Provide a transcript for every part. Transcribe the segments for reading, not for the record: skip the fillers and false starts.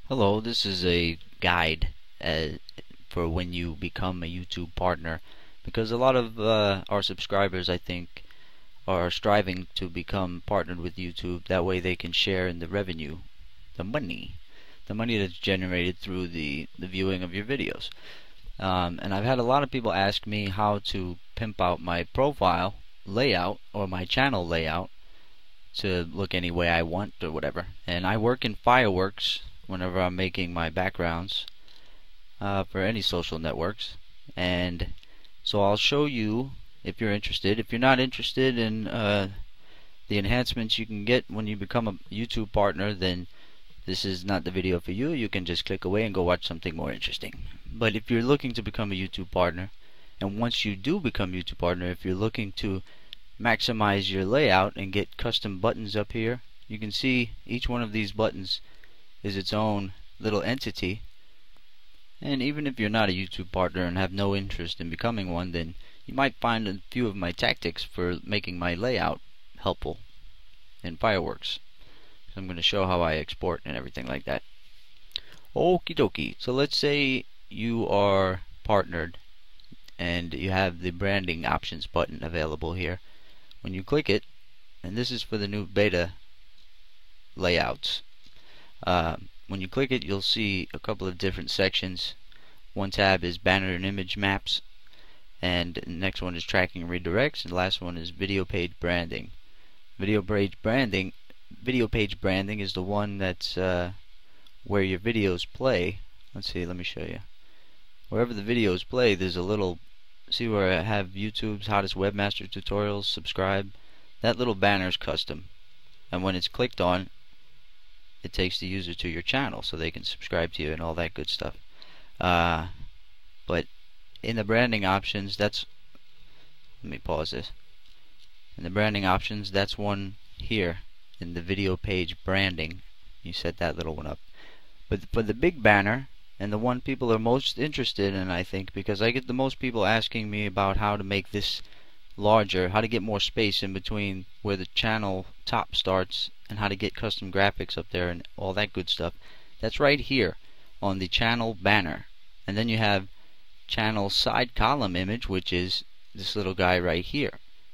Hello, this is a guide for when you become a YouTube partner, because a lot of our subscribers, I think, are striving to become partnered with YouTube. That way they can share in the revenue, the money that's generated through the viewing of your videos. And I've had a lot of people ask me how to pimp out my profile layout or my channel layout to look any way I want or whatever. And I work in Fireworks whenever I'm making my backgrounds for any social networks. And so I'll show you if you're interested. If you're not interested in the enhancements you can get when you become a YouTube partner, then this is not the video for you. You can just click away and go watch something more interesting. But if you're looking to become a YouTube partner, and once you do become a YouTube partner, if you're looking to maximize your layout and get custom buttons up here, you can see each one of these buttons is its own little entity. And even if you're not a YouTube partner and have no interest in becoming one, then you might find a few of my tactics for making my layout helpful in Fireworks. So I'm going to show how I export and everything like that. Okie dokie. So let's say you are partnered and you have the branding options button available here. When you click it, and this is for the new beta layouts, when you click it, you'll see a couple of different sections. One tab is banner and image maps, and the next one is tracking and redirects, and the last one is video page branding. Video page branding is the one that's where your videos play. Let's see, let me show you. Wherever the videos play, there's a little, see where I have YouTube's hottest webmaster tutorials, subscribe. That little banner is custom, and when it's clicked on, it takes the user to your channel so they can subscribe to you and all that good stuff. But in the branding options, let me pause this. In the branding options, that's one here in the video page branding. You set that little one up. But for the big banner, and the one people are most interested in, I think, because I get the most people asking me about how to make this larger, how to get more space in between where the channel top starts, and how to get custom graphics up there and all that good stuff. That's right here on the channel banner. And then you have channel side column image, which is this little guy right here.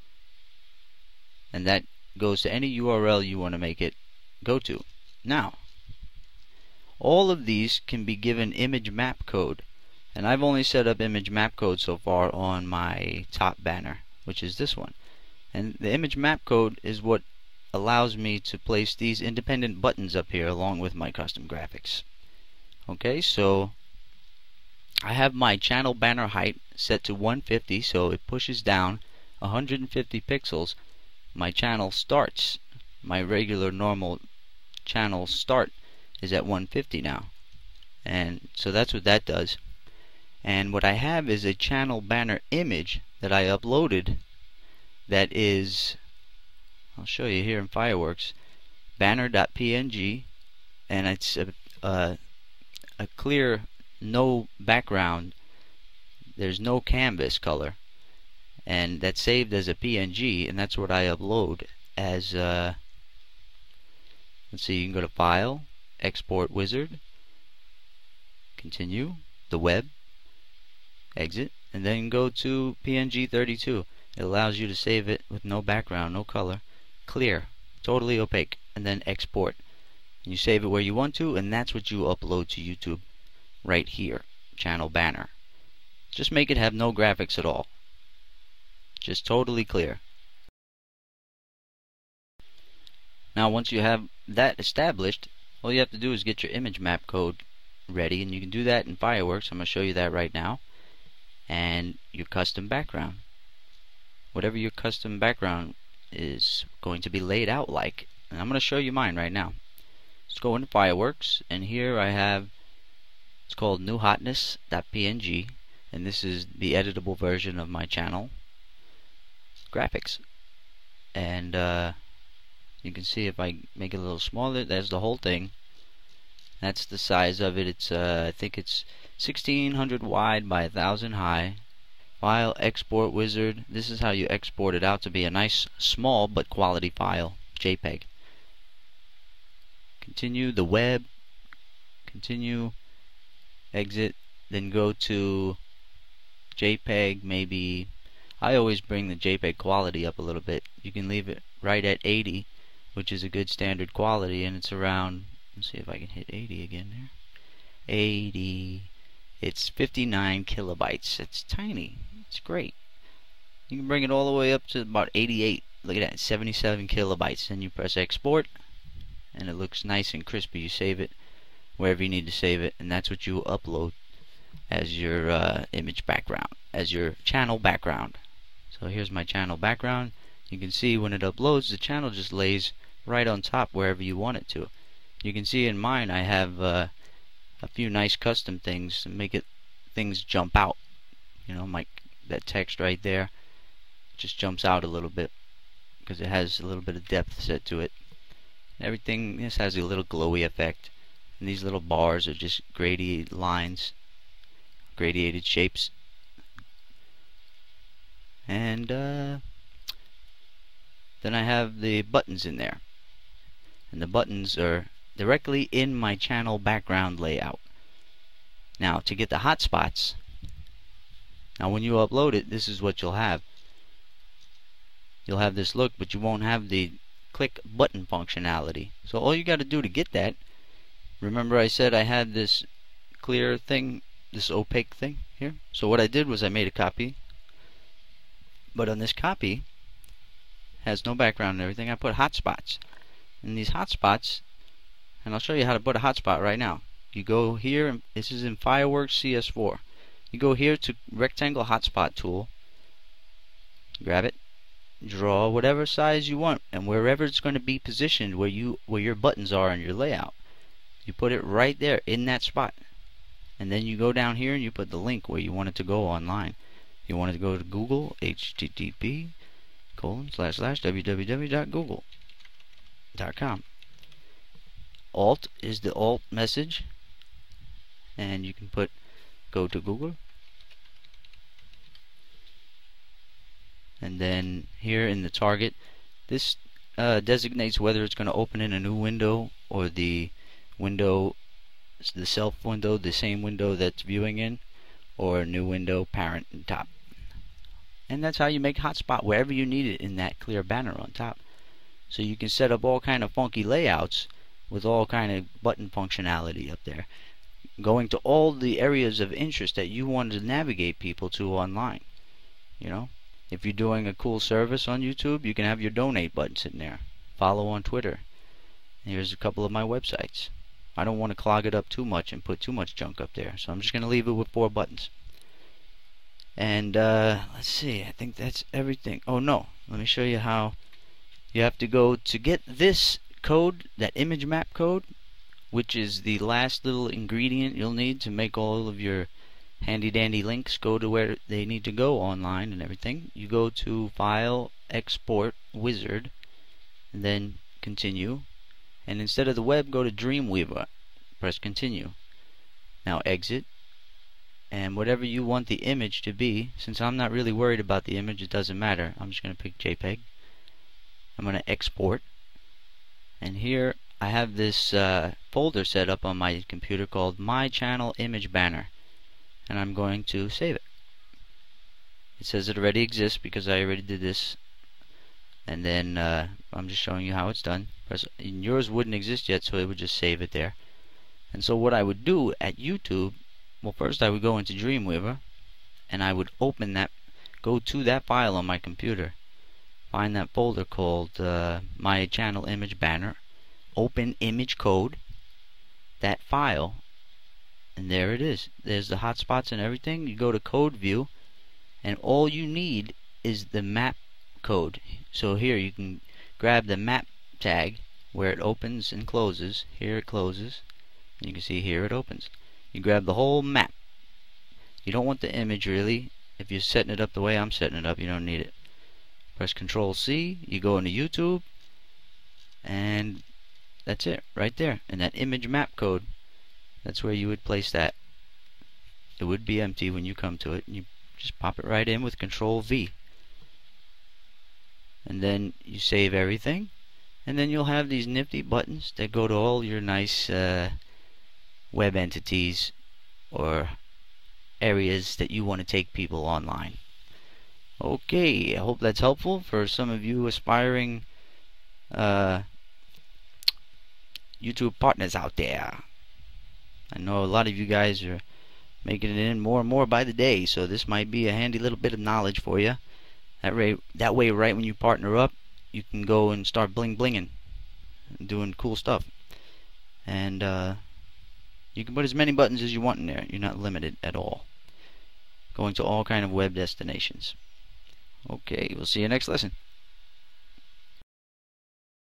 And that goes to any URL you want to make it go to. Now, all of these can be given image map code, and I've only set up image map code so far on my top banner, which is this one. And the image map code is what allows me to place these independent buttons up here along with my custom graphics. Okay, so I have my channel banner height set to 150, so it pushes down 150 pixels. My channel starts, my regular normal channel start is at 150 now, and so that's what that does. And what I have is a channel banner image that I uploaded that is, I'll show you here in Fireworks, banner.png, and it's a clear, no background, there's no canvas color, and that's saved as a PNG, and that's what I upload as let's see, you can go to File, Export Wizard, continue, the web, exit, and then go to PNG32. It allows you to save it with no background, no color, clear, totally opaque, and then export. You save it where you want to, and that's what you upload to YouTube right here, channel banner. Just make it have no graphics at all, just totally clear. Now once you have that established, all you have to do is get your image map code ready, and you can do that in Fireworks. I'm going to show you that right now. And your custom background, whatever your custom background is going to be laid out like, and I'm going to show you mine right now. Let's go into Fireworks, and here I have, it's called newhotness.png, and this is the editable version of my channel graphics. And you can see if I make it a little smaller, there's the whole thing. That's the size of it. It's I think it's 1600 wide by 1000 high. File, Export Wizard. This is how you export it out to be a nice small but quality file, JPEG. Continue, the web, continue, exit, then go to JPEG. Maybe I always bring the JPEG quality up a little bit. You can leave it right at 80, which is a good standard quality, and it's around, let's see if I can hit 80 again there. 80, it's 59 kilobytes. It's tiny. It's great. You can bring it all the way up to about 88. Look at that, 77 kilobytes. Then you press export, and it looks nice and crispy. You save it wherever you need to save it, and that's what you upload as your image background, as your channel background. So here's my channel background. You can see when it uploads, the channel just lays right on top wherever you want it to. You can see in mine I have a few nice custom things to make things jump out. You know, that text right there just jumps out a little bit because it has a little bit of depth set to it. Everything, this has a little glowy effect, and these little bars are just gradiated lines, gradiated shapes. And then I have the buttons in there, and the buttons are directly in my channel background layout. Now to get the hotspots, now when you upload it, this is what you'll have. You'll have this look, but you won't have the click button functionality. So all you got to do to get that, remember I said I had this clear thing, this opaque thing here. So what I did was I made a copy, but on this copy has no background and everything. I put hotspots, and these hotspots, and I'll show you how to put a hotspot right now. You go here, and this is in Fireworks CS4. You go here to rectangle hotspot tool, grab it, draw whatever size you want, and wherever it's going to be positioned, where your buttons are on your layout, you put it right there in that spot. And then you go down here and you put the link where you want it to go online. You want it to go to Google, http://www.google.com. Alt is the alt message, and you can put go to Google. And then here in the target, this designates whether it's going to open in a new window or the self window, the same window that's viewing in, or a new window, parent and top. And that's how you make hotspot wherever you need it in that clear banner on top. So you can set up all kind of funky layouts with all kind of button functionality up there, going to all the areas of interest that you want to navigate people to online. You know, if you're doing a cool service on YouTube, you can have your donate button sitting there. Follow on Twitter. Here's a couple of my websites. I don't want to clog it up too much and put too much junk up there, so I'm just going to leave it with 4 buttons. And let's see, I think that's everything. Oh no, let me show you how you have to go to get this code, that image map code, which is the last little ingredient you'll need to make all of your handy dandy links go to where they need to go online and everything. You go to File, Export, Wizard, and then Continue. And instead of the web, go to Dreamweaver. Press Continue. Now exit. And whatever you want the image to be, since I'm not really worried about the image, it doesn't matter. I'm just going to pick JPEG. I'm going to export. And here I have this folder set up on my computer called My Channel Image Banner. And I'm going to save it. It says it already exists because I already did this. And then I'm just showing you how it's done. And yours wouldn't exist yet, so it would just save it there. And so what I would do at YouTube, well, first I would go into Dreamweaver, and I would open that, go to that file on my computer, find that folder called My Channel Image Banner, open image code, that file, and there it is. There's the hotspots and everything. You go to code view, and all you need is the map code. So here you can grab the map tag where it opens and closes. Here it closes, and you can see here it opens. You grab the whole map. You don't want the image really. If you're setting it up the way I'm setting it up, you don't need it. Press Control C, you go into YouTube, and that's it right there. And that image map code, that's where you would place that. It would be empty when you come to it. You just pop it right in with Control V. And then you save everything. And then you'll have these nifty buttons that go to all your nice web entities or areas that you want to take people online. Okay, I hope that's helpful for some of you aspiring YouTube partners out there. I know a lot of you guys are making it in more and more by the day, so this might be a handy little bit of knowledge for you. That way, right when you partner up, you can go and start bling blinging, and doing cool stuff, and you can put as many buttons as you want in there. You're not limited at all. Going to all kind of web destinations. Okay, we'll see you next lesson.